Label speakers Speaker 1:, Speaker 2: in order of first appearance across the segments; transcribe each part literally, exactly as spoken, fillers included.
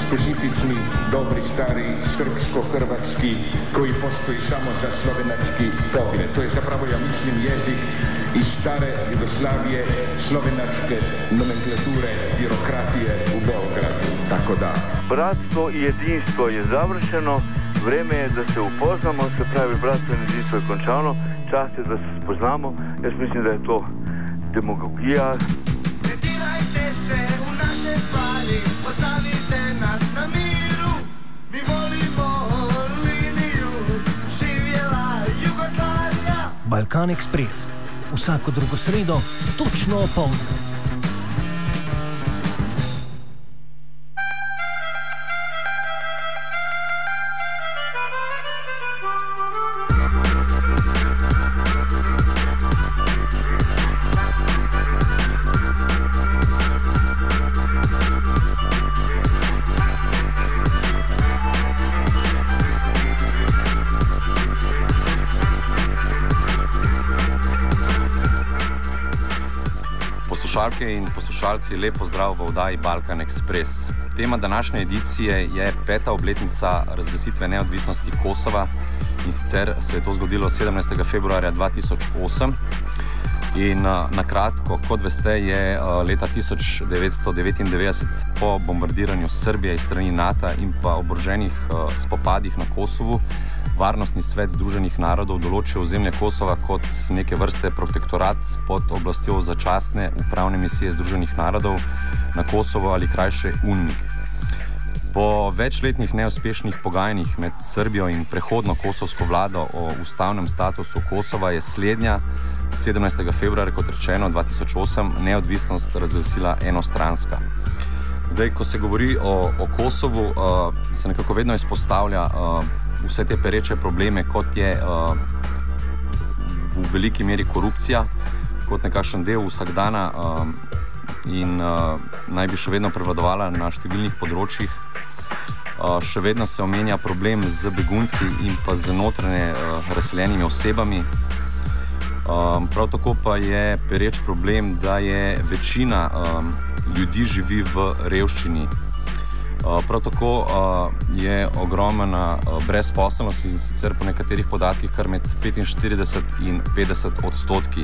Speaker 1: specifični, dobri, stari, srpsko-hrvatski, koji postoji samo za slovenački pogled. To je zapravo, ja mislim, jezik iz stare Jugoslavije, slovenačke nomenklature, birokratije u Beogradu. Tako da.
Speaker 2: Bratstvo i jedinstvo je završeno, vreme je da se upoznamo, se pravi bratstvo in jedinstvo je končano, čas je da se spoznamo, jaz mislim da je to demagogija.
Speaker 3: Pretirajte se u naše stvari, ostavite nas na miru, mi volimo liniju, živjela Jugoslavija.
Speaker 4: Balkan Ekspres, vsako drugo sredo, točno opoldne.
Speaker 5: Poslušalke in poslušalci, lep pozdrav v oddaji Balkan Ekspres. Tema današnje edicije je peta obletnica razglasitve neodvisnosti Kosova, in sicer se je to zgodilo sedemnajstega februarja dva tisoč osem. In na kratko, kot veste, je leta tisoč devetsto devetindevetdeset po bombardiranju Srbije iz strani NATO in pa oboroženih spopadih na Kosovu Varnostni svet Združenih narodov določil ozemlje Kosova kot neke vrste protektorat pod oblastjo začasne upravne misije Združenih narodov na Kosovo ali krajše UNMIK. Po večletnih neuspešnih pogajanjih med Srbijo in prehodno kosovsko vlado o ustavnem statusu Kosova je slednja sedemnajstega februarja, kot rečeno, dva tisoč osem neodvisnost razglasila enostranska. Zdaj, ko se govori o, o Kosovu, uh, se nekako vedno izpostavlja uh, vse te pereče probleme, kot je uh, v veliki meri korupcija, kot nekakšen del vsakdana uh, in uh, naj bi še vedno prevladovala na številnih področjih. Uh, še vedno se omenja problem z begunci in pa z notranje uh, razseljenimi osebami. Um, prav tako pa je pereč problem, da je večina um, ljudi živi v revščini. Uh, prav tako uh, je ogromna uh, brezposelnost, in sicer po nekaterih podatkih kar med petinštirideset in petdeset odstotki.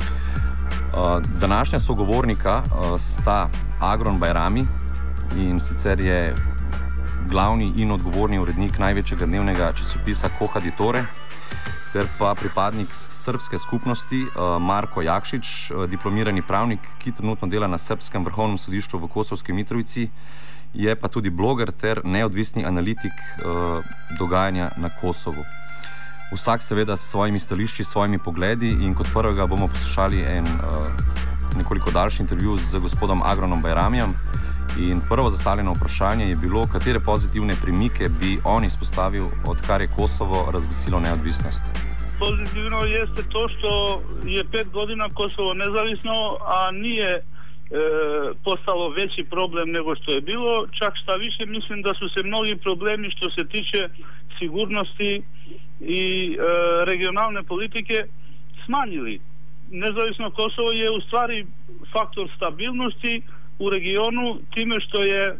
Speaker 5: Uh, današnja sogovornika uh, sta Agron Bajrami, in sicer je glavni in odgovorni urednik največjega dnevnega časopisa Koha Ditore, ter pa pripadnik srpske skupnosti Marko Jakšič, diplomirani pravnik, ki trenutno dela na Srbskem vrhovnem sodišču v Kosovski Mitrovici, je pa tudi bloger ter neodvisni analitik dogajanja na Kosovu. Vsak seveda s svojimi stališči, s svojimi pogledi, in kot prvega bomo poslušali en nekoliko daljši intervju z gospodom Agronom Bajramijem. In prvo zastavljeno vprašanje je bilo, katere pozitivne premike bi on izpostavil, odkar je Kosovo razglasilo neodvisnost.
Speaker 6: Pozitivno jeste to što je pet godina Kosovo nezavisno, a nije e, postalo veći problem nego što je bilo. Čak šta više, mislim da su se mnogi problemi što se tiče sigurnosti i e, regionalne politike smanjili. Nezavisno Kosovo je u stvari faktor stabilnosti u regionu time što je e,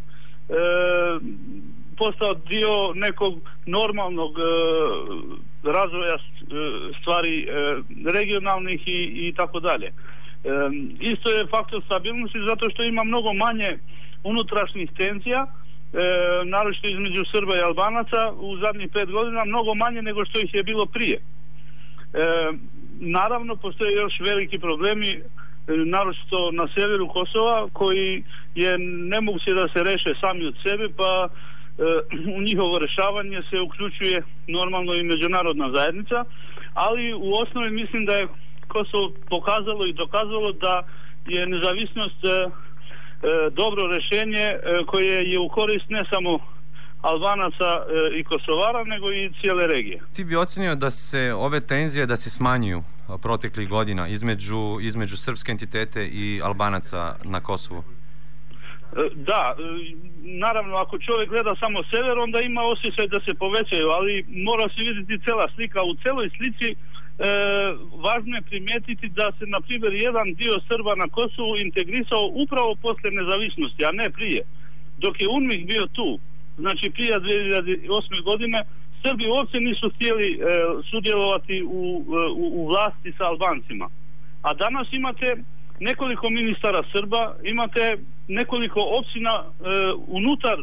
Speaker 6: postao dio nekog normalnog e, razvoja stvari e, regionalnih i, i tako dalje. E, isto je faktor stabilnosti zato što ima mnogo manje unutrašnjih tenzija, e, naročito između Srba i Albanaca u zadnjih pet godina, mnogo manje nego što ih je bilo prije. E, naravno, postoje još veliki problemi, naročito na severu Kosova, koji je nemoguće da se reše sami od sebe, pa e, u njihovo rešavanje se uključuje normalno i međunarodna zajednica, ali u osnovi mislim da je Kosovo pokazalo i dokazalo da je nezavisnost e, e, dobro rešenje e, koje je u korist ne samo Albanaca e, i Kosovara, nego i cijele regije.
Speaker 5: Ti bi ocenio da se ove tenzije da se smanjuju proteklih godina između, između srpske entitete i Albanaca na Kosovu?
Speaker 6: Da, naravno, ako čovjek gleda samo sever, onda ima osjećaj da se povećaju, ali mora se vidjeti cela slika. U celoj slici e, važno je primijetiti da se, na primjer, jedan dio Srba na Kosovu integrisao upravo posle nezavisnosti, a ne prije. Dok je UNMIK bio tu, znači prije dvije hiljade osme godine, Srbi uopće nisu htjeli e, sudjelovati u, u, u vlasti sa Albancima. A danas imate nekoliko ministara Srba, imate nekoliko općina e, unutar e,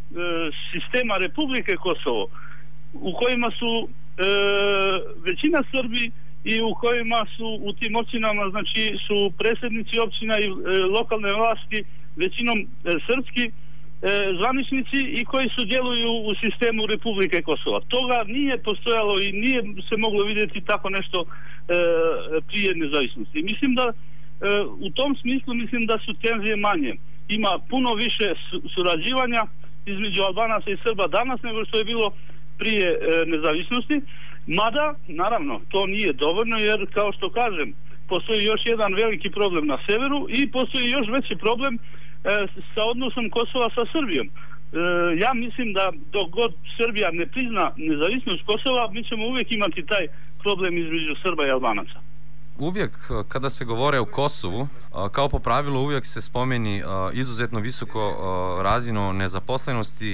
Speaker 6: sistema Republike Kosovo, u kojima su e, većina Srbi i u kojima su u tim općinama, znači su predsjednici općina i e, lokalne vlasti većinom e, srpski e, zvaničnici i koji su djeluju u sistemu Republike Kosova. Toga nije postojalo i nije se moglo vidjeti tako nešto e, prije nezavisnosti. Mislim da e, u tom smislu mislim da su tenzije manje. Ima puno više surađivanja između Albanaca i Srba danas nego što je bilo prije e, nezavisnosti. Mada, naravno, to nije dovoljno jer, kao što kažem, postoji još jedan veliki problem na severu i postoji još veći problem e, sa odnosom Kosova sa Srbijom. E, ja mislim da dok god Srbija ne prizna nezavisnost Kosova, mi ćemo uvijek imati taj problem između Srba i Albanaca.
Speaker 5: Uvijek kada se govore o Kosovu, kao po pravilu uvijek se spomeni izuzetno visoko razinu nezaposlenosti,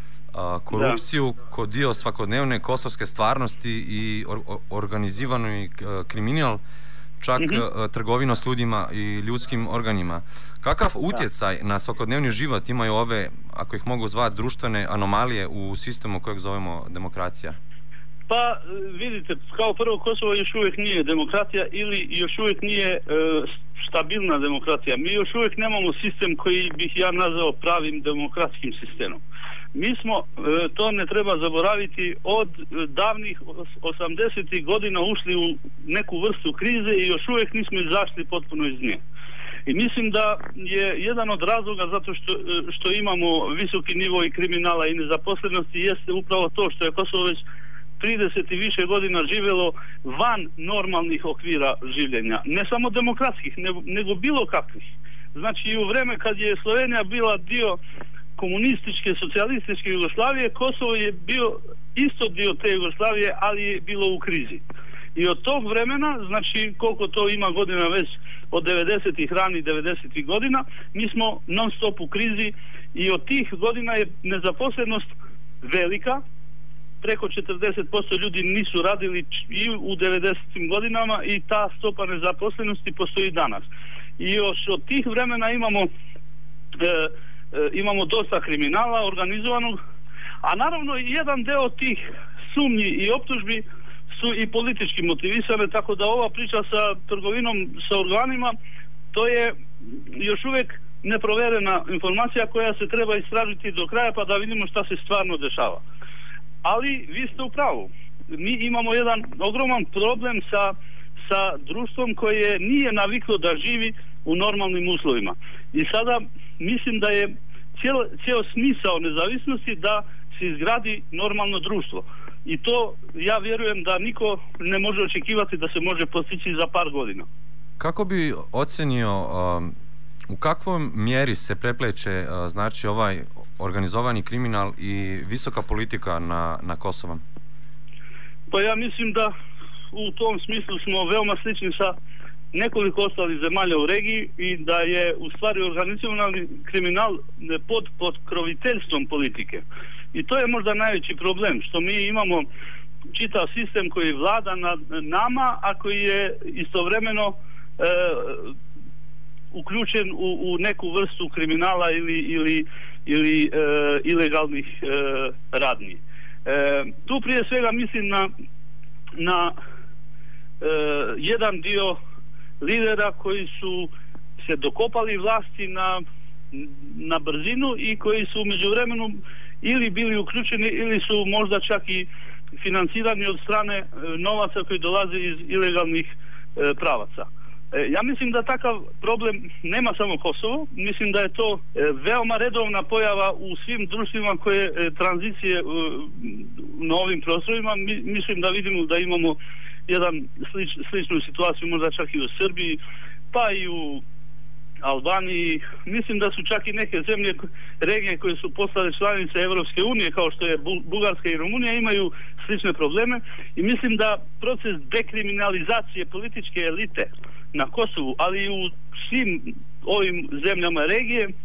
Speaker 5: korupciju kao dio svakodnevne kosovske stvarnosti i or- organizirani kriminal, čak mm-hmm. trgovina s ljudima i ljudskim organima. Kakav utjecaj na svakodnevni život imaju ove, ako ih mogu zvati, društvene anomalije u sistemu kojeg zovemo demokracija?
Speaker 6: Pa vidite, kao prvo, Kosovo još uvijek nije demokracija ili još uvijek nije e, stabilna demokracija. Mi još uvijek nemamo sistem koji bih ja nazvao pravim demokratskim sistemom. Mi smo, e, to ne treba zaboraviti, od davnih osamdesetih godina ušli u neku vrstu krize i još uvijek nismo izašli potpuno iz nje. I mislim da je jedan od razloga zato što, što imamo visoki nivo i kriminala i nezaposlenosti jeste upravo to što je Kosovo već trideset i više godina živjelo van normalnih okvira življenja. Ne samo demokratskih, nego, nego bilo kakvih. Znači i u vreme kad je Slovenija bila dio komunističke, socijalističke Jugoslavije, Kosovo je bio isto dio te Jugoslavije, ali je bilo u krizi. I od tog vremena, znači koliko to ima godina već, od devedesetih, rani devedesetih godina, mi smo non stop u krizi i od tih godina je nezaposlenost velika. Preko četrdeset posto ljudi nisu radili i u devedesetim godinama i ta stopa nezaposlenosti postoji danas. I još od tih vremena imamo e, e, imamo dosta kriminala organizovanog, a naravno i jedan deo tih sumnji i optužbi su i politički motivisane, tako da ova priča sa trgovinom sa organima, to je još uvijek neproverena informacija koja se treba istražiti do kraja pa da vidimo šta se stvarno dešava. Ali vi ste u pravu. Mi imamo jedan ogroman problem sa, sa društvom koje nije naviklo da živi u normalnim uslovima. I sada mislim da je cijel, cijel smisao nezavisnosti da se izgradi normalno društvo. I to ja vjerujem da niko ne može očekivati da se može postići za par godina.
Speaker 5: Kako bi ocenio um, u kakvom mjeri se prepleće uh, znači ovaj organizovani kriminal i visoka politika na, na Kosovom?
Speaker 6: Pa ja mislim da u tom smislu smo veoma slični sa nekoliko ostalih zemalja u regiji i da je u stvari organizirani kriminal pod potkroviteljstvom politike. I to je možda najveći problem, što mi imamo čitav sistem koji vlada nad nama, a koji je istovremeno e, uključen u, u neku vrstu kriminala ili, ili, ili e, ilegalnih e, radnji. E, tu prije svega mislim na, na e, jedan dio lidera koji su se dokopali vlasti na, na brzinu i koji su u međuvremenu ili bili uključeni ili su možda čak i financirani od strane e, novaca koji dolaze iz ilegalnih e, pravaca. E, ja mislim da takav problem nema samo Kosovo, mislim da je to e, veoma redovna pojava u svim društvima koje e, tranzicije e, na ovim prostorima. Mi, mislim da vidimo da imamo jedan slič, sličnu situaciju možda čak i u Srbiji, pa i u Albaniji. Mislim da su čak i neke zemlje, regije koje su postale članice Evropske unije, kao što je Bugarska i Rumunija, imaju slične probleme i mislim da proces dekriminalizacije političke elite na Kosovu, ali i u svim ovim zemljama regije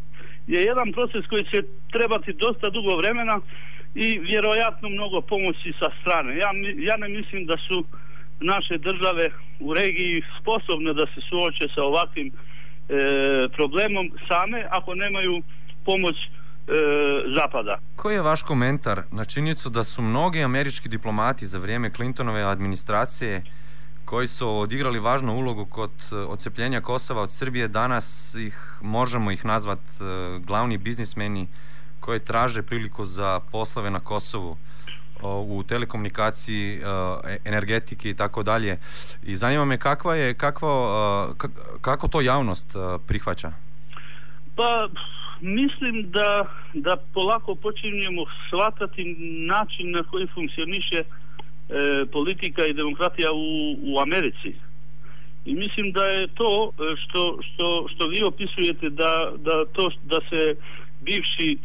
Speaker 6: je jedan proces koji će trebati dosta dugo vremena i vjerojatno mnogo pomoći sa strane. Ja, ja ne mislim da su naše države u regiji sposobne da se suoče sa ovakvim e, problemom same ako nemaju pomoć e, Zapada.
Speaker 5: Koji je vaš komentar na činjenicu da su mnogi američki diplomati za vrijeme Clintonove administracije koji su odigrali važnu ulogu kod odcepljenja Kosova od Srbije, danas ih možemo ih nazvat glavni biznismeni koji traže priliku za poslove na Kosovu u telekomunikaciji, energetiki i tako dalje. I zanima me kakva je, kakvo, kako to javnost prihvaća?
Speaker 6: Pa mislim da, da polako počinjemo shvatati način na koji funkcioniše E, politika i demokratija u, u Americi. I mislim da je to što, što, što vi opisujete da, da to da se bivši e,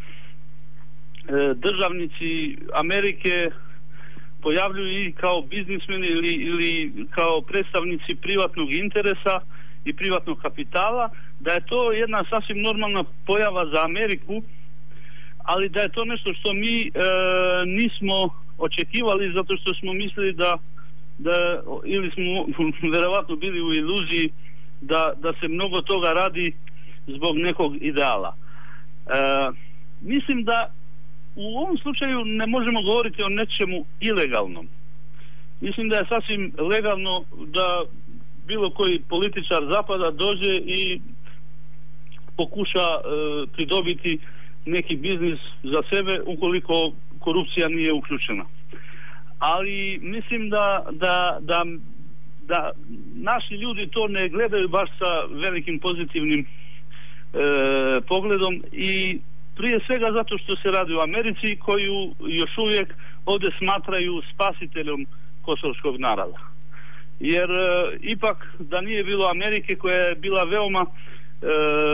Speaker 6: državnici Amerike pojavljuju i kao biznismeni ili, ili kao predstavnici privatnog interesa i privatnog kapitala, da je to jedna sasvim normalna pojava za Ameriku, ali da je to nešto što mi e, nismo očekivali, zato što smo mislili da, da ili smo vjerovatno bili u iluziji da, da se mnogo toga radi zbog nekog ideala. E, mislim da u ovom slučaju ne možemo govoriti o nečemu ilegalnom. Mislim da je sasvim legalno da bilo koji političar Zapada dođe i pokuša e, pridobiti neki biznis za sebe ukoliko korupcija nije uključena. Ali mislim da, da, da, da naši ljudi to ne gledaju baš sa velikim pozitivnim e, pogledom i prije svega zato što se radi u Americi koju još uvijek ovdje smatraju spasiteljom kosovskog naroda. Jer e, ipak da nije bilo Amerike koja je bila veoma e,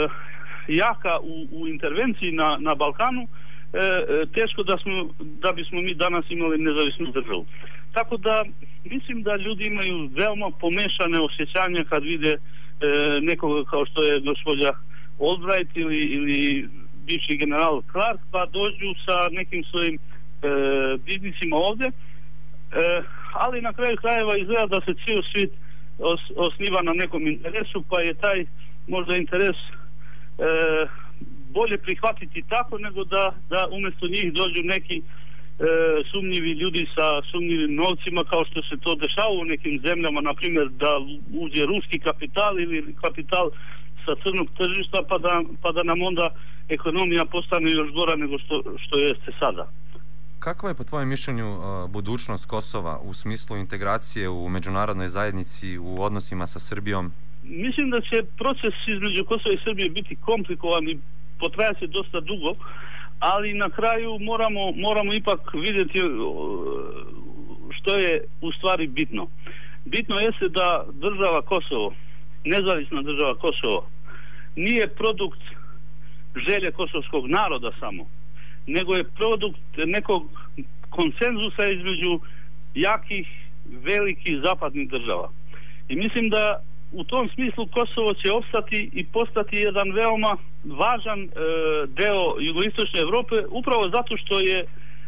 Speaker 6: jaka u, u intervenciji na, na Balkanu, E, teško da smo da bismo mi danas imali nezavisnu državu. Tako da mislim da ljudi imaju veoma pomešane osjećanja kad vide e, nekoga kao što je gospođa Albright ili, ili bivši general Clark, pa dođu sa nekim svojim e, biznisima ovdje, e, ali na kraju krajeva izgleda da se cijel svijet os, osniva na nekom interesu, pa je taj možda interes e, bolje prihvatiti tako nego da, da umjesto njih dođu neki e, sumnjivi ljudi sa sumnjivim novcima kao što se to dešava u nekim zemljama, na primjer da uđe ruski kapital ili kapital sa crnog tržišta pa da, pa da nam onda ekonomija postane još gora nego što, što jeste sada.
Speaker 5: Kakva je po tvojem mišljenju budućnost Kosova u smislu integracije u međunarodnoj zajednici u odnosima sa Srbijom?
Speaker 6: Mislim da će proces između Kosova i Srbije biti komplikovan i potraja se dosta dugo, ali na kraju moramo, moramo ipak vidjeti što je u stvari bitno. Bitno jeste da država Kosovo, nezavisna država Kosovo, nije produkt želje kosovskog naroda samo, nego je produkt nekog konsenzusa između jakih, velikih zapadnih država. I mislim da u tom smislu Kosovo će opstati i postati jedan veoma važan e, deo jugoistočne Europe upravo zato što je e,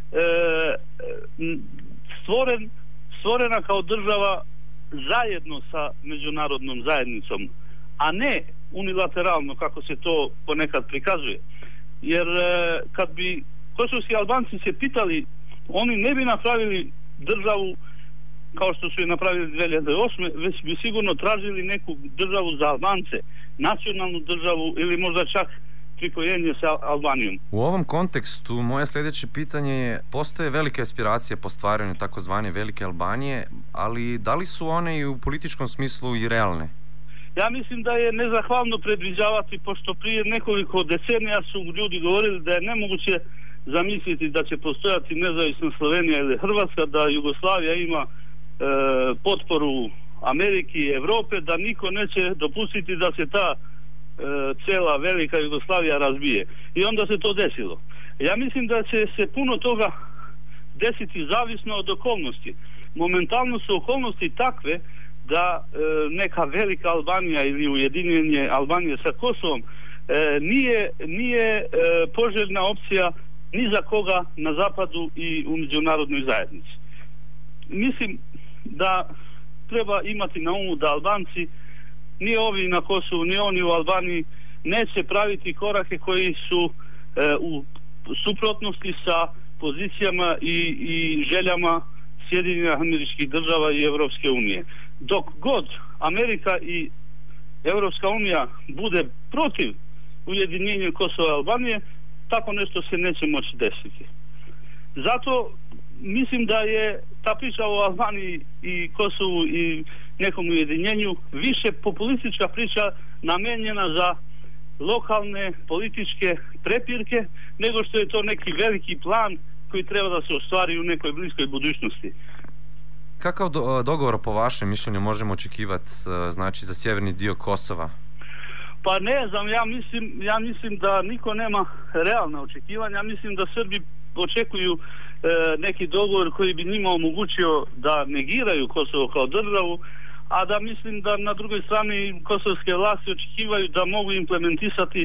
Speaker 6: stvoren, stvorena kao država zajedno sa međunarodnom zajednicom, a ne unilateralno kako se to ponekad prikazuje. Jer e, kad bi kosovski Albanci se pitali, oni ne bi napravili državu kao što su je napravili dvije hiljade osme, već bi sigurno tražili neku državu za Albance, nacionalnu državu ili možda čak pripojenje sa Albanijom.
Speaker 5: U ovom kontekstu moje sljedeće pitanje je, postoje velike aspiracije po stvaranju takozvane velike Albanije, ali da li su one i u političkom smislu i realne?
Speaker 6: Ja mislim da je nezahvalno predviđavati, pošto prije nekoliko decenija su ljudi govorili da je nemoguće zamisliti da će postojati nezavisna Slovenija ili Hrvatska, da Jugoslavija ima e, potporu Amerike i Europe, da niko neće dopustiti da se ta e, cela velika Jugoslavija razbije. I onda se to desilo. Ja mislim da će se puno toga desiti zavisno od okolnosti. Momentalno su okolnosti takve da e, neka velika Albanija ili ujedinjenje Albanije sa Kosovom nije, nije poželjna opcija ni za koga na zapadu i u međunarodnoj zajednici. Mislim da treba imati na umu da Albanci, ni ovi na Kosovu, ni oni u Albaniji, neće praviti korake koji su e, u suprotnosti sa pozicijama i, i željama Sjedinjenih Američkih Država i Europske unije. Dok god Amerika i Europska unija bude protiv ujedinjenja Kosova i Albanije, tako nešto se neće moći desiti. Zato mislim da je ta priča o Albaniji i Kosovu i nekom ujedinjenju više populistička priča namenjena za lokalne političke prepirke, nego što je to neki veliki plan koji treba da se ostvari u nekoj bliskoj budućnosti.
Speaker 5: Kakav do, dogovor po vašem mišljenju možemo očekivati, znači, za sjeverni dio Kosova?
Speaker 6: Pa ne znam, ja mislim, ja mislim da niko nema realna očekivanja. Ja mislim da Srbi očekuju e, neki dogovor koji bi njima omogućio da negiraju Kosovo kao državu, a da mislim da na drugoj strani kosovske vlasti očekivaju da mogu implementisati e,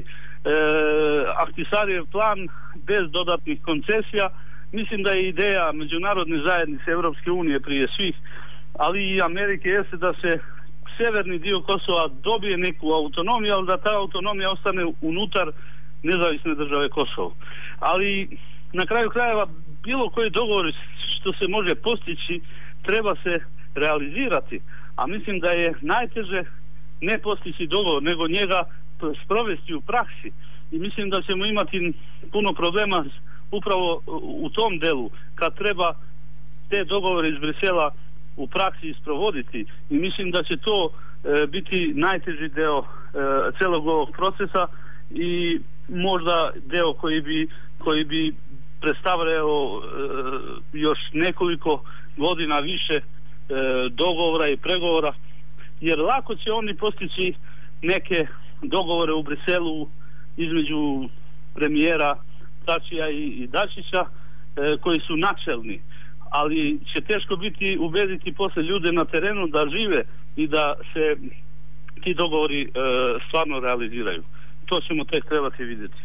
Speaker 6: Ahtisarijev plan bez dodatnih koncesija. Mislim da je ideja međunarodne zajednice Europske unije prije svih, ali i Amerike, jeste da se severni dio Kosova dobije neku autonomiju, ali da ta autonomija ostane unutar nezavisne države Kosovo. Ali na kraju krajeva bilo koji dogovor što se može postići treba se realizirati, a mislim da je najteže ne postići dogovor, nego njega sprovesti u praksi. I mislim da ćemo imati puno problema upravo u tom delu, kad treba te dogovore iz Brisela u praksi isprovoditi, i mislim da će to e, biti najteži deo e, celog ovog procesa i možda deo koji bi, koji bi predstavljao e, još nekoliko godina više e, dogovora i pregovora, jer lako će oni postići neke dogovore u Briselu između premijera Tačija i, i Dačića e, koji su načelni, ali će teško biti ubediti posle ljude na terenu da žive i da se ti dogovori e, stvarno realiziraju. To ćemo tek trebati vidjeti.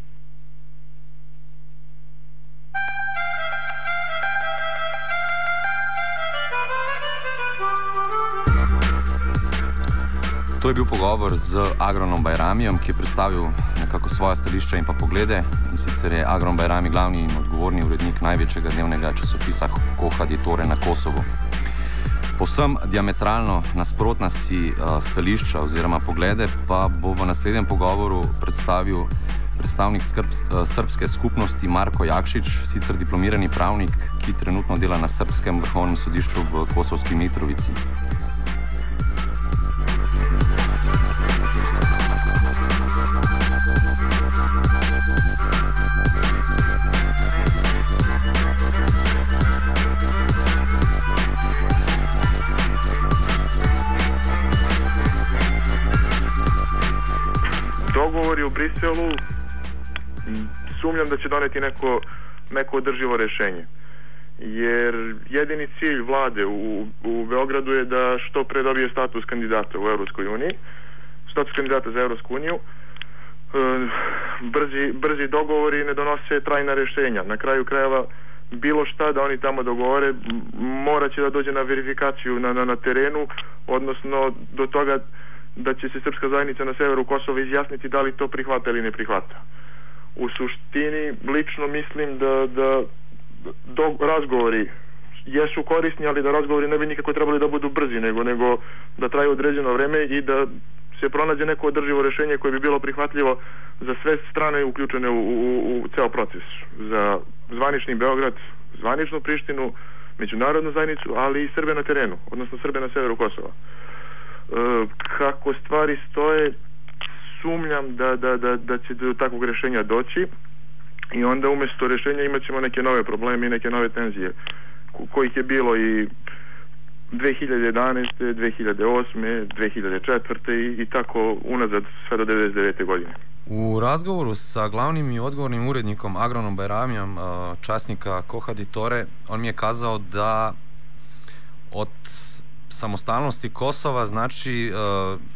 Speaker 5: To je bil pogovor z Agronom Bajramijom, ki je predstavil nekako svoja stališča in pa poglede. In sicer je Agron Bajrami glavni in odgovorni urednik največjega dnevnega časopisa Kohaditore na Kosovu. Povsem diametralno nasprotna si stališča oziroma poglede pa bo v naslednjem pogovoru predstavil predstavnik skrb, srpske skupnosti Marko Jakšič, sicer diplomirani pravnik, ki trenutno dela na Srpskem vrhovnem sodišču v Kosovski Mitrovici.
Speaker 7: Dogovori u Briselu, sumnjam da će doneti neko, neko održivo rješenje. Jer jedini cilj vlade u, u Beogradu je da što pre dobije status kandidata u Europskoj uniji, status kandidata za Europsku uniju. Brzi, brzi dogovori ne donose trajna rješenja. Na kraju krajeva bilo šta da oni tamo dogovore morat će da dođe na verifikaciju na, na, na terenu, odnosno do toga da će se srpska zajednica na severu Kosova izjasniti da li to prihvata ili ne prihvata. U suštini, lično mislim da, da do, razgovori jesu korisni, ali da razgovori ne bi nikako trebali da budu brzi, nego, nego da traju određeno vreme i da se pronađe neko održivo rješenje koje bi bilo prihvatljivo za sve strane uključene u, u, u ceo proces. Za zvanični Beograd, zvaničnu Prištinu, međunarodnu zajednicu, ali i Srbe na terenu, odnosno Srbe na severu Kosova. Kako stvari stoje, sumnjam da, da, da, da će do takvog rješenja doći i onda umjesto rješenja imat ćemo neke nove probleme i neke nove tenzije kojih je bilo i dve hiljade jedanaeste, dve hiljade osme, dve hiljade četvrte i, i tako unazad sve do devedeset devete godine.
Speaker 5: U razgovoru sa glavnim i odgovornim urednikom Agronom Bajramijom, časnika Kohaditore, on mi je kazao da od samostalnosti Kosova, znači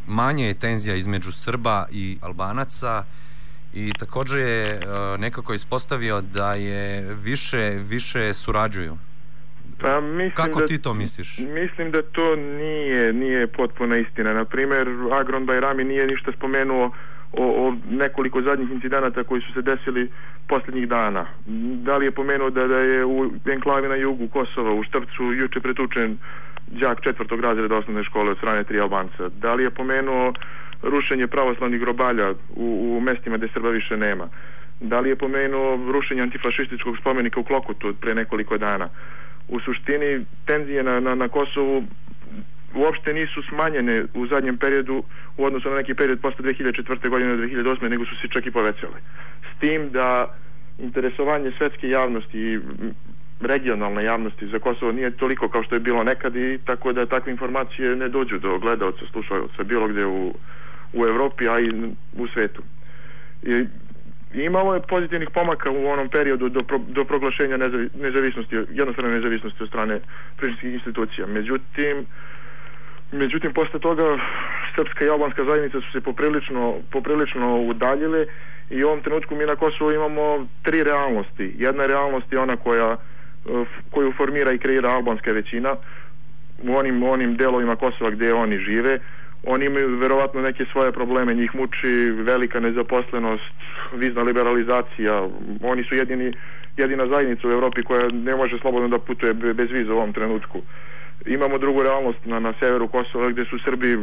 Speaker 5: manje je tenzija između Srba i Albanaca i također je nekako ispostavio da je više, više surađuju.
Speaker 7: Pa mislim
Speaker 5: Kako
Speaker 7: da,
Speaker 5: ti to misliš?
Speaker 7: Mislim da to nije, nije potpuna istina. Na primjer, Agron Bajrami nije ništa spomenuo o, o nekoliko zadnjih incidenata koji su se desili posljednjih dana. Da li je pomenuo da, da je u enklavi na jugu Kosova, u Štrpcu, juče pretučen đak četvrtog razreda osnovne škole od strane tri Albanca? Da li je pomenuo rušenje pravoslavnih grobalja u, u mestima gdje Srba više nema? Da li je pomenuo rušenje antifašističkog spomenika u Klokotu od pre nekoliko dana? U suštini, tenzije na, na, na Kosovu uopšte nisu smanjene u zadnjem periodu u odnosu na neki period posle dve hiljade četvrte godine do dve hiljade osme, nego su se čak i povećale. S tim da interesovanje svetske javnosti i regionalne javnosti za Kosovo nije toliko kao što je bilo nekad, i tako da takve informacije ne dođu do gledaoca, slušaoca bilo gdje u, u Evropi, a i u svetu. I imalo je pozitivnih pomaka u onom periodu do, pro, do proglašenja nezavi, nezavisnosti, jednostavne nezavisnosti od strane prištinskih institucija. Međutim, međutim, posle toga srpska i albanska zajednica su se poprilično, poprilično udaljile i u ovom trenutku mi na Kosovu imamo tri realnosti. Jedna realnost je ona koja, koju formira i kreira albanska većina u onim, onim delovima Kosova gdje oni žive. Oni imaju verovatno neke svoje probleme, njih muči velika nezaposlenost, vizna liberalizacija. Oni su jedini, jedina zajednica u Evropi koja ne može slobodno da putuje bez viza u ovom trenutku. Imamo drugu realnost na, na severu Kosova gdje su Srbi,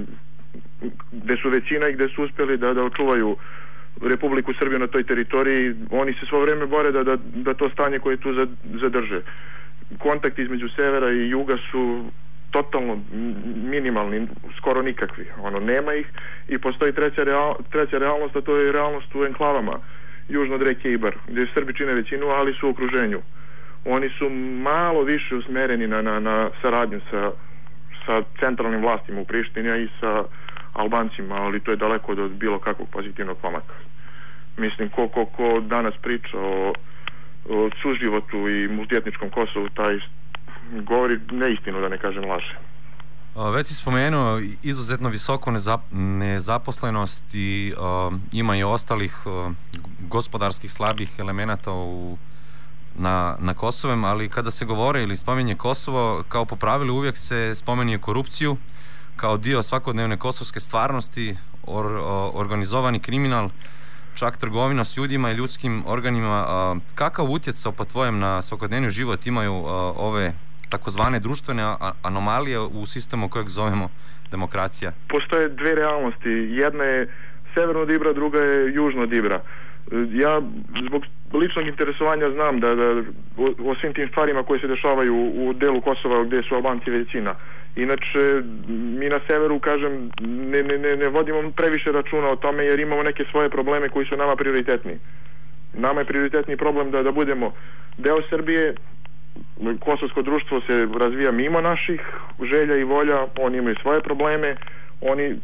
Speaker 7: gdje su većina i gdje su uspjeli da, da očuvaju Republiku Srbiju na toj teritoriji. Oni se svo vrijeme bore da, da, da to stanje koje tu zadrže. Kontakti između severa i juga su totalno minimalni, skoro nikakvi. Ono, nema ih i postoji treća, real, treća realnost, a to je realnost u enklavama južno od reke Ibar, gdje Srbi čine većinu, ali su u okruženju. Oni su malo više usmereni na, na, na saradnju sa, sa centralnim vlastima u Prištini i sa Albancima, ali to je daleko od bilo kakvog pozitivnog pomaka. Mislim, ko, ko, ko danas priča o, o suživotu i multietničkom Kosovu, taj govori neistinu, da ne kažem laže.
Speaker 5: Već si spomenuo izuzetno visoku nezap, nezaposlenost i uh, ima i ostalih uh, gospodarskih slabih elemenata u, na, na Kosovem, ali kada se govore ili spominje Kosovo, kao po pravilu uvijek se spominje korupciju kao dio svakodnevne kosovske stvarnosti, or, or, organizovani kriminal, čak trgovina s ljudima i ljudskim organima. Uh, kakav utjecaj po tvojem na svakodnevni život imaju uh, ove takozvane društvene anomalije u sistemu kojeg zovemo demokracija?
Speaker 7: Postoje dve realnosti. Jedna je severno od Ibra, druga je južno od Ibra. Ja zbog ličnog interesovanja znam da, da o, o svim tim stvarima koje se dešavaju u, u delu Kosova gdje su Albanci većina. Inače, mi na severu, kažem, ne, ne, ne vodimo previše računa o tome jer imamo neke svoje probleme koji su nama prioritetni. Nama je prioritetni problem da, da budemo deo Srbije. Kosovsko društvo se razvija mimo naših želja i volja, oni imaju svoje probleme, oni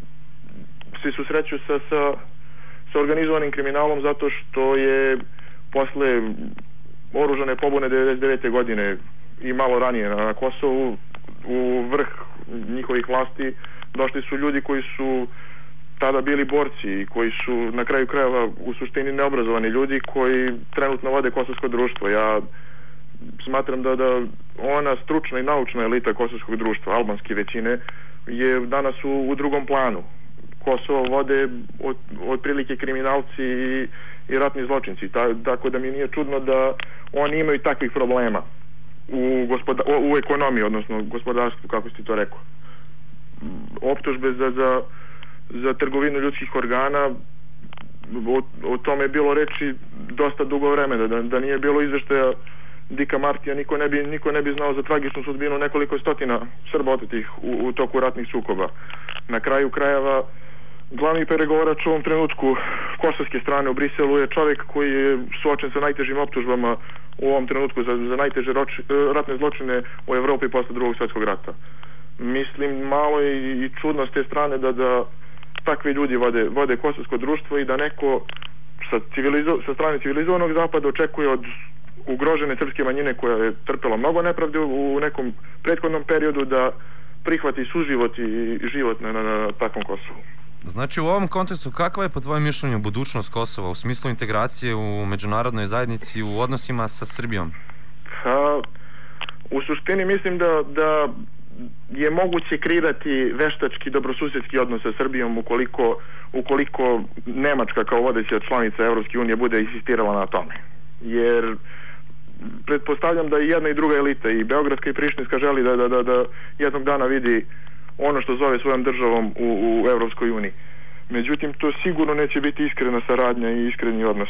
Speaker 7: se susreću sa, sa, sa organizovanim kriminalom zato što je posle oružane pobune devedeset devete godine i malo ranije na Kosovu u vrh njihovih vlasti došli su ljudi koji su tada bili borci i koji su na kraju krajeva u suštini neobrazovani ljudi koji trenutno vode kosovsko društvo. Ja smatram da, da ona stručna i naučna elita kosovskog društva, albanske većine, je danas u, u drugom planu. Kosovo vode od, otprilike kriminalci i, i ratni zločinci. Ta, tako da mi nije čudno da oni imaju takvih problema u, gospoda, u ekonomiji, odnosno gospodarstvu, kako si to rekao. Optužbe za, za, za trgovinu ljudskih organa, o, o tome je bilo reči dosta dugo vremena, da, da nije bilo izveštaja Dika Martija, niko ne bi, niko ne bi znao za tragičnu sudbinu nekoliko stotina Srba otetih u, u toku ratnih sukoba. Na kraju krajeva, glavni pregovarač u ovom trenutku kosovske strane u Briselu je čovjek koji je suočen sa najtežim optužbama u ovom trenutku za, za najteže roč, ratne zločine u Evropi posle drugog svjetskog rata. Mislim, malo je i čudno s te strane da, da takvi ljudi vode, vode kosovsko društvo i da neko sa, civilizo, sa strane civilizovanog zapada očekuje od ugrožene srpske manjine koja je trpela mnogo nepravde u nekom prethodnom periodu da prihvati suživot i život na, na, na takvom Kosovu.
Speaker 5: Znači u ovom kontekstu kakva je po tvojem mišljenju budućnost Kosova u smislu integracije u međunarodnoj zajednici u odnosima sa Srbijom?
Speaker 7: Ha, u suštini mislim da, da je moguće kreirati veštački dobrosusjedski odnos sa Srbijom ukoliko, ukoliko Nemačka kao vodeća članica Evropske unije bude insistirala na tome. Jer pretpostavljam da i jedna i druga elita, i beogradska i prištinska, želi da, da, da, da jednog dana vidi ono što zove svojom državom u, u Evropskoj uniji. Međutim, to sigurno neće biti iskrena saradnja i iskreni odnos.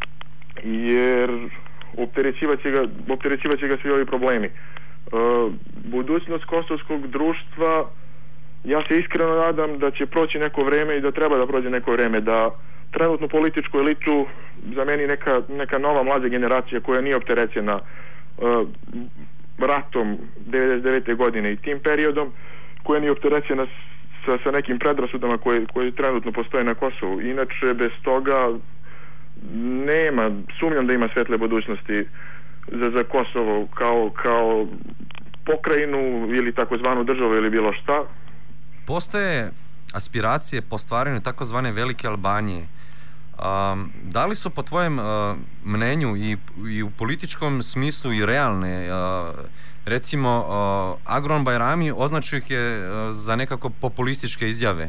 Speaker 7: Jer opterećivaće ga, opterećivaće ga svi ovi problemi. Uh, budućnost kosovskog društva, ja se iskreno nadam da će proći neko vreme i da treba da prođe neko vreme, da trenutnu političku elitu zameni neka, neka nova mlađa generacija koja nije opterećena uh, ratom devedeset devete godine i tim periodom, koja nije opterećena sa, sa nekim predrasudama koje, koje trenutno postoje na Kosovu. Inače, bez toga nema, sumnjam da ima svetle budućnosti za, za Kosovo kao, kao pokrajinu ili takozvanu državu ili bilo šta.
Speaker 5: Postoje aspiracije po stvaranju takozvane Velike Albanije. Um, da li su po tvojem uh, mnenju i, i u političkom smislu i realne? Uh, recimo, uh, Agron Bajrami označio ih je uh, za nekako populističke izjave.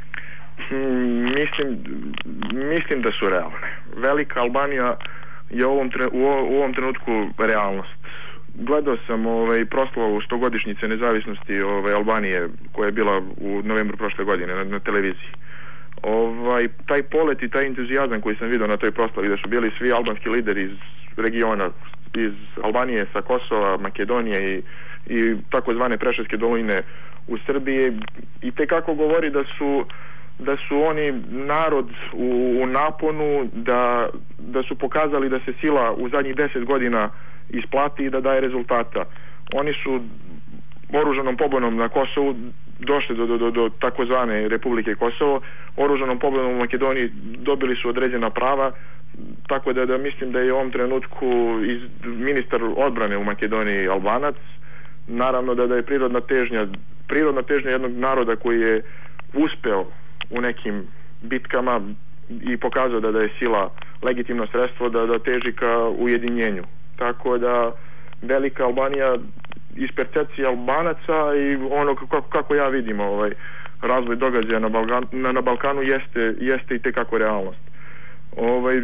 Speaker 7: Hmm, mislim, mislim da su realne. Velika Albanija je u ovom, tre, u, u ovom trenutku realnost. Gledao sam ovaj, proslavu stogodišnjice nezavisnosti ovaj, Albanije koja je bila u novembru prošle godine na, na televiziji. Ovaj, taj polet i taj entuzijazam koji sam vidio na toj proslavi, da su bili svi albanski lideri iz regiona, iz Albanije, sa Kosova, Makedonije i, i takozvane Preševske doline u Srbiji, i tekako govori da su da su oni narod u, u naponu, da, da su pokazali da se sila u zadnjih deset godina isplati i da daje rezultata. Oni su oružanom pobunom na Kosovu došli do, do, do, do takozvane Republike Kosovo, oružanom pobunom u Makedoniji dobili su određena prava, tako da, da mislim da je u ovom trenutku iz, ministar odbrane u Makedoniji Albanac. Naravno da, da je prirodna težnja prirodna težnja jednog naroda koji je uspeo u nekim bitkama i pokazao da, da je sila legitimno sredstvo, da, da teži ka ujedinjenju. Tako da Velika Albanija iz percepcije Albanaca i ono kako, kako ja vidim ovaj razvoj događaja na Balkanu, na, na Balkanu jeste, jeste i tekako realnost. Ovaj,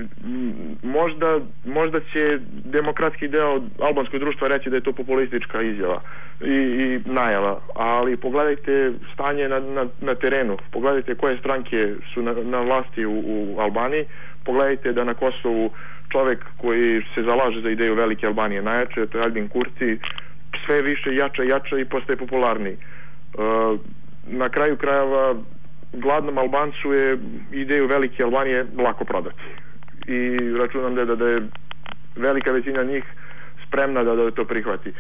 Speaker 7: možda, možda će demokratski deo albanskog društva reći da je to populistička izjava i, i najava, ali pogledajte stanje na, na, na terenu, pogledajte koje stranke su na, na vlasti u, u Albaniji, pogledajte da na Kosovu čovjek koji se zalaže za ideju Velike Albanije najjače, to je Albin Kurti, sve više jača jača i postaje popularniji. Uh, na kraju krajeva gladnom Albancu je ideju Velike Albanije lako prodati. I računam da, da, da je velika većina njih spremna da, da to prihvati.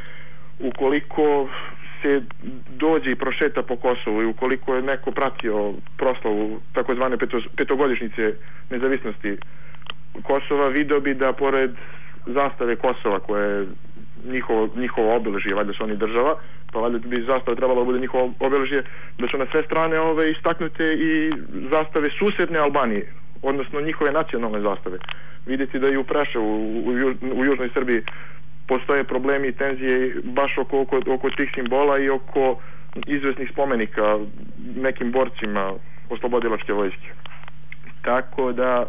Speaker 7: Ukoliko se dođe i prošeta po Kosovu i ukoliko je neko pratio proslavu takozvane peto, petogodišnjice nezavisnosti Kosova, video bi da pored zastave Kosova koja je njihovo, njihovo obeležje, valjda su oni država, pa valjda bi zastava trebalo da bude njihovo obeležje, da su na sve strane ove istaknute i zastave susedne Albanije, odnosno njihove nacionalne zastave. Vidite da i u Preševu, u, u, u južnoj Srbiji postoje problemi i tenzije baš oko, oko, oko tih simbola i oko izvesnih spomenika nekim borcima oslobodilačke vojske. Tako da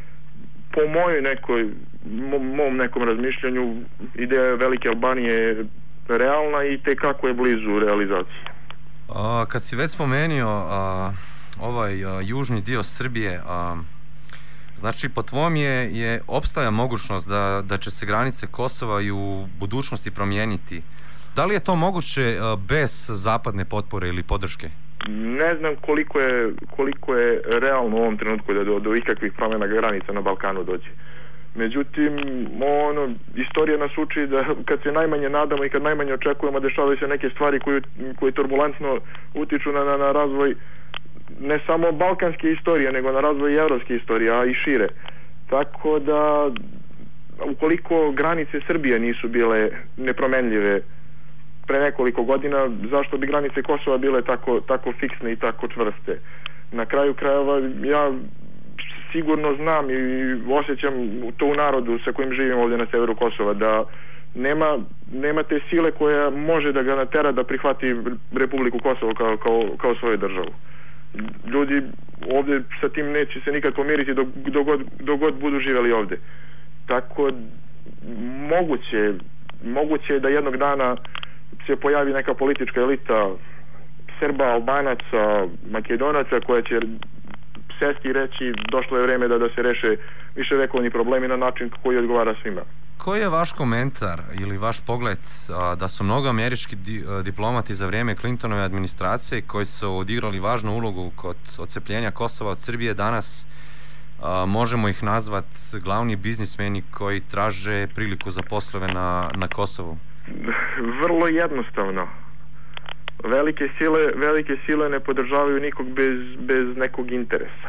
Speaker 7: po mojoj nekoj mom nekom razmišljanju ideja Velike Albanije je realna i tekako je blizu realizacije.
Speaker 5: A, kad si već spomenio a, ovaj a, južni dio Srbije, a, znači po tvom je, je opstaja mogućnost da, da će se granice Kosova i u budućnosti promijeniti. Da li je to moguće a, bez zapadne potpore ili podrške?
Speaker 7: Ne znam koliko je, koliko je realno u ovom trenutku da do, do ikakvih promjena granica na Balkanu dođe. Međutim, ono, istorija nas uči da kad se najmanje nadamo i kad najmanje očekujemo, dešavaju se neke stvari koje, koje turbulentno utiču na, na, na razvoj ne samo balkanske istorije, nego na razvoj i evropske istorije, a i šire. Tako da, ukoliko granice Srbije nisu bile nepromenljive pre nekoliko godina, zašto bi granice Kosova bile tako, tako fiksne i tako čvrste? Na kraju krajeva ja sigurno znam i osjećam to u narodu sa kojim živim ovdje na severu Kosova, da nema, nema te sile koja može da ga natera da prihvati Republiku Kosovo kao, kao, kao svoju državu. Ljudi ovdje sa tim neće se nikad pomiriti dok, dok, god, dok god budu živjeli ovdje. Tako moguće, moguće je da jednog dana se pojavi neka politička elita Srba, Albanaca, Makedonaca koja će sesti i reći došlo je vreme da, da se reše viševekovni problemi na način koji odgovara svima.
Speaker 5: Koji je vaš komentar ili vaš pogled a, da su mnogo američki di, a, diplomati za vrijeme Clintonove administracije koji su odigrali važnu ulogu kod odcepljenja Kosova od Srbije danas, a, možemo ih nazvat glavni biznismeni koji traže priliku za poslove na, na Kosovu?
Speaker 7: Vrlo jednostavno. Velike sile, velike sile ne podržavaju nikog bez, bez nekog interesa.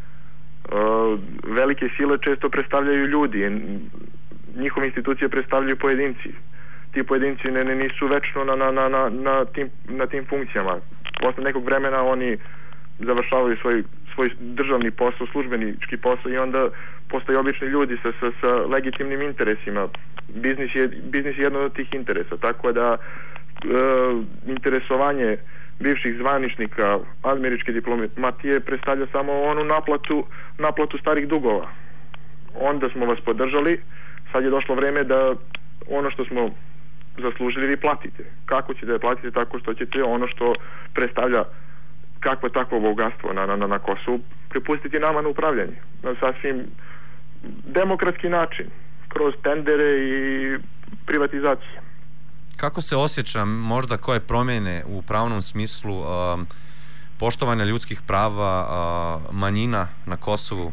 Speaker 7: Uh, velike sile često predstavljaju ljudi, njihove institucije predstavljaju pojedinci. Ti pojedinci ne, ne nisu večno na, na, na, na, na, tim, na tim funkcijama. Posle nekog vremena oni završavaju svoj, svoj državni posao, službenički posao i onda postoje obični ljudi sa, sa, sa legitimnim interesima. Biznis je, biznis je jedno od tih interesa, tako da Uh, interesovanje bivših zvaničnika američke diplomatije predstavlja samo onu naplatu, naplatu starih dugova. Onda smo vas podržali, sad je došlo vreme da ono što smo zaslužili vi platite. Kako ćete da platite? Tako što ćete ono što predstavlja kakvo takvo bogatstvo na, na, na Kosovu prepustiti nama na upravljanje. Na sasvim demokratski način, kroz tendere i privatizacije.
Speaker 5: Kako se osjeća možda koje promjene u pravnom smislu um, poštovanja ljudskih prava uh, manjina na Kosovu?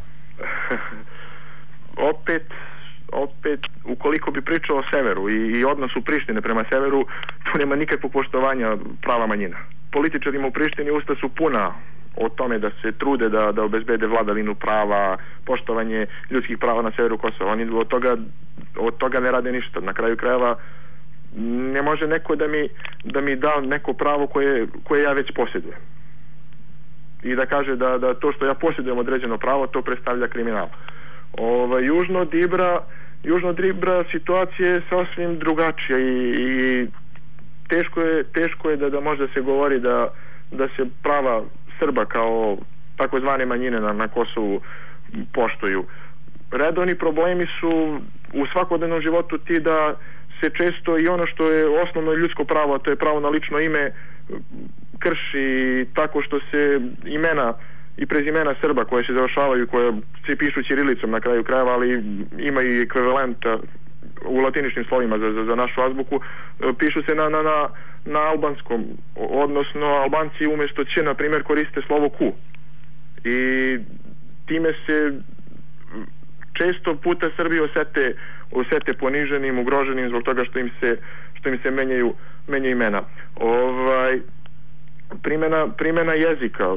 Speaker 7: opet, opet, ukoliko bi pričao o severu i, i odnosu Prištine prema severu, tu nema nikakvog poštovanja prava manjina. Političarima u Prištini usta su puna o tome da se trude da, da obezbede vladavinu prava, poštovanje ljudskih prava na severu Kosova. Oni od toga, od toga ne rade ništa. Na kraju krajeva ne može neko da mi, da mi da neko pravo koje, koje ja već posjedujem i da kaže da, da to što ja posjedujem određeno pravo to predstavlja kriminal. Ova, južno od Ibra južno od Ibra situacija je sasvim drugačija i, i teško je, teško je da, da može se govori da, da se prava Srba kao takozvane manjine na, na Kosovu poštuju. Redovni problemi su u svakodnevnom životu ti da se često i ono što je osnovno ljudsko pravo, a to je pravo na lično ime, krši tako što se imena i prezimena Srba koje se završavaju, koje se pišu ćirilicom na kraju krajeva, ali ima i ekvivalenta u latiničnim slovima za, za, za našu azbuku, pišu se na, na, na, na albanskom, odnosno Albanci umjesto će, na primjer, koriste slovo ku. I time se često puta Srbi osete osete poniženim, ugroženim zbog toga što im se, što im se menjaju, menjaju imena. Ovaj, primjena, primjena jezika.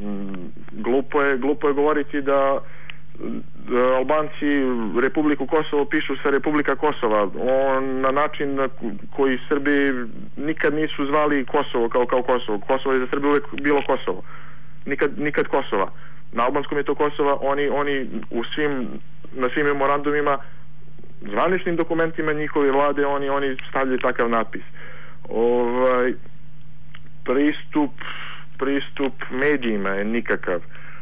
Speaker 7: Glupo je, glupo je govoriti da, da Albanci Republiku Kosovo pišu sa Republika Kosova. On, na način na koji Srbi nikad nisu zvali Kosovo kao, kao Kosovo. Kosovo je za Srbi uvijek bilo Kosovo. Nikad, nikad Kosova. Na albanskom je to Kosova. Oni, oni u svim, na svim memorandumima, zvaničnim dokumentima njihove vlade oni oni stavljaju takav natpis. Ovaj pristup pristup medijima je nikakav.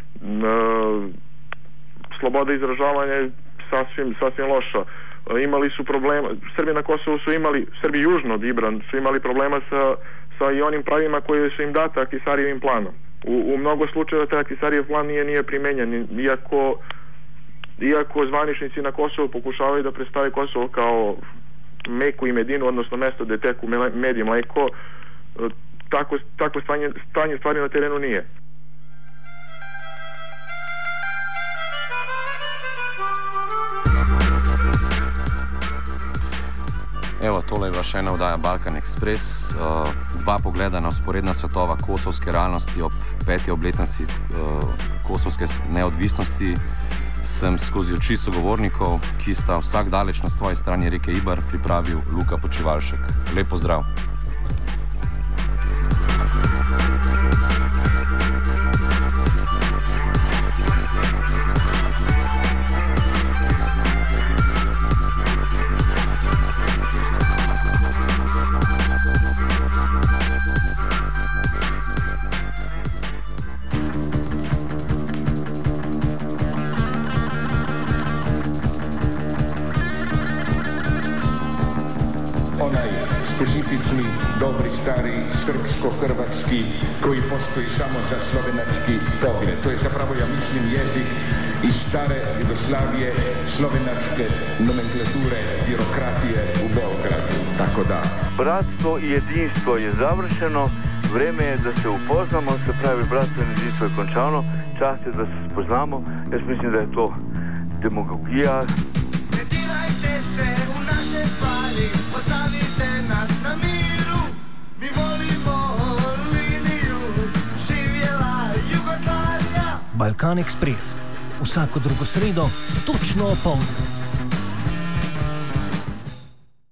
Speaker 7: N- sloboda izražavanja je sasvim sasvim loša. Imali su problema, Srbi na Kosovu su imali, Srbi južno od Ibra su imali problema sa, sa i onim pravima koje su im data Ahtisarijevim planom. U, u mnogo slučajeva taj Ahtisarijev plan nije, nije primenjen, iako Iako zvaničnici na Kosovu pokušavaju da predstave Kosovo kao Meku i Medinu, odnosno mesto gde teku med i mleko, tako, tako stanje, stanje stvari na terenu nije.
Speaker 5: Evo, tole je bila še ena oddaja Balkan Express. Uh, dva pogleda na usporedna svetova kosovske realnosti ob peti obletnici uh, kosovske neodvisnosti sem skozi oči sogovornikov, ki sta vsak daleč na svoji strani reke Ibar, pripravil Luka Počivalšek. Lep pozdrav!
Speaker 1: klasični, dobri, stari, srpsko-hrvatski, koji postoji samo za slovenački pogled. To je zapravo, ja mislim, jezik iz stare Jugoslavije, slovenačke nomenklature, birokratije u Beogradu. Tako da.
Speaker 2: Bratstvo i jedinstvo je završeno, vreme je da se upoznamo, se pravi bratstvo in jedinstvo je končano, čas je da se spoznamo, jaz mislim da je to demagogija.
Speaker 3: Ne dirajte se v naše stvari, ostavite nas na miru, mi volimo liniju, živjela Jugoslavija.
Speaker 4: Balkan Ekspres, vsako drugo sredo, točno opoldne.